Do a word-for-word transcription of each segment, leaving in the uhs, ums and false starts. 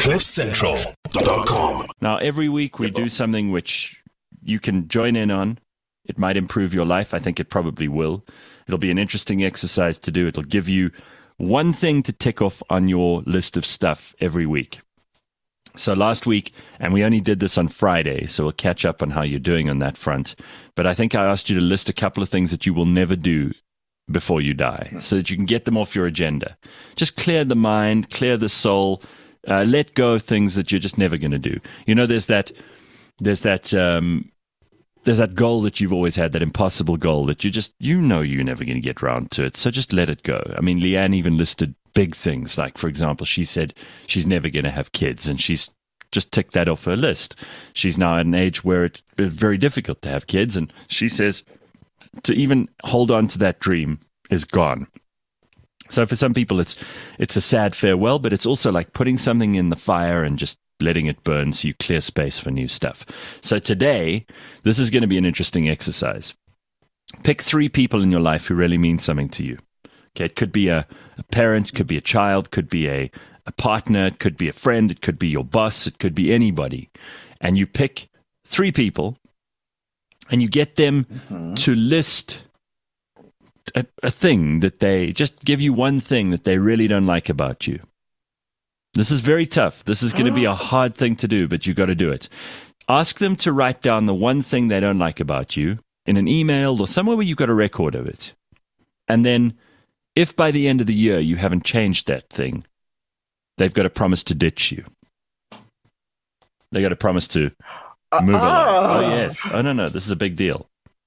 cliff central dot com. Now, every week we do something which you can join in on. It might improve your life. I think it probably will. It'll be an interesting exercise to do. It'll give you one thing to tick off on your list of stuff every week. So last week, and we only did this on Friday, so we'll catch up on how you're doing on that front. But I think I asked you to list a couple of things that you will never do before you die, so that you can get them off your agenda. Just clear the mind, clear the soul, uh, let go of things that you're just never going to do. You know, there's that, there's that, um, there's that goal that you've always had, that impossible goal that you just, you know, you're never going to get round to it. So just let it go. I mean, Leanne even listed big things. Like, for example, she said she's never going to have kids, and she's just ticked that off her list. She's now at an age where it's very difficult to have kids, and she says to even hold on to that dream is gone. So for some people, it's it's a sad farewell, but it's also like putting something in the fire and just letting it burn so you clear space for new stuff. So today, this is going to be an interesting exercise. Pick three people in your life who really mean something to you. Okay, it could be a, a parent, could be a child, could be a, a partner, it could be a friend, it could be your boss, it could be anybody. And you pick three people and you get them mm-hmm. to list a, a thing that they, just give you one thing that they really don't like about you. This is very tough. This is going to be a hard thing to do, but you got to do it. Ask them to write down the one thing they don't like about you in an email or somewhere where you've got a record of it. And then if by the end of the year you haven't changed that thing, they've got to promise to ditch you. They got to promise to move uh, along. Oh, yes. Oh, no, no. This is a big deal.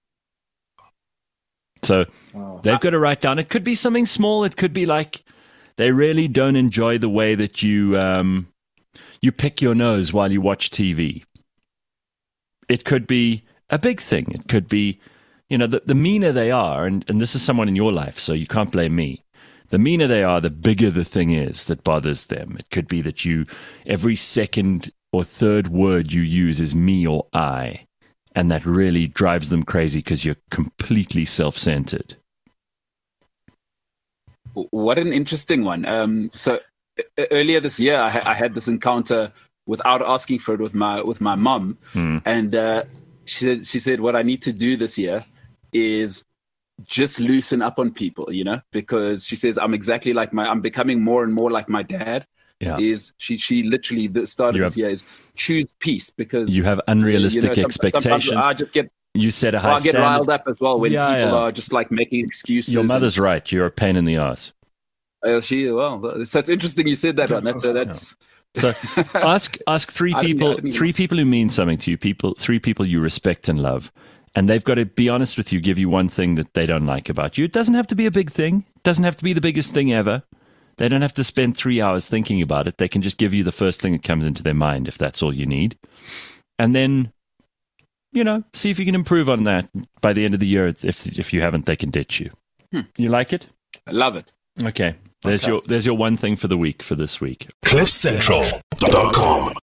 So oh. they've got to write down. It could be something small. It could be like they really don't enjoy the way that you um, you pick your nose while you watch T V. It could be a big thing. It could be, you know, the, the meaner they are, and, and this is someone in your life, so you can't blame me. The meaner they are, the bigger the thing is that bothers them. It could be that you, every second or third word you use is me or I, and that really drives them crazy because you're completely self-centered. What an interesting one. Um, so earlier this year, I, I had this encounter without asking for it with my with my mom, hmm. and uh, she said, she said, what I need to do this year is just loosen up on people, you know, because she says I'm exactly like my, I'm becoming more and more like my dad. Yeah. Is she? She literally the start of this year is choose peace, because you have unrealistic you know, some, expectations. I just get. You set a high I get standard. riled up as well when yeah, people yeah. are just like making excuses. Your mother's and, right. You're a pain in the ass. Uh, she well, so it's interesting you said that one. That's uh, that's. So ask ask three people three people who mean something to you. People three people you respect and love, and they've got to be honest with you. Give you one thing that they don't like about you. It doesn't have to be a big thing. It doesn't have to be the biggest thing ever. They don't have to spend three hours thinking about it. They can just give you the first thing that comes into their mind, if that's all you need, and then. You know, see if you can improve on that by the end of the year. If if you haven't, they can ditch you. Hmm. You like it? I love it. Okay. There's okay. your there's your one thing for the week for this week. cliff central dot com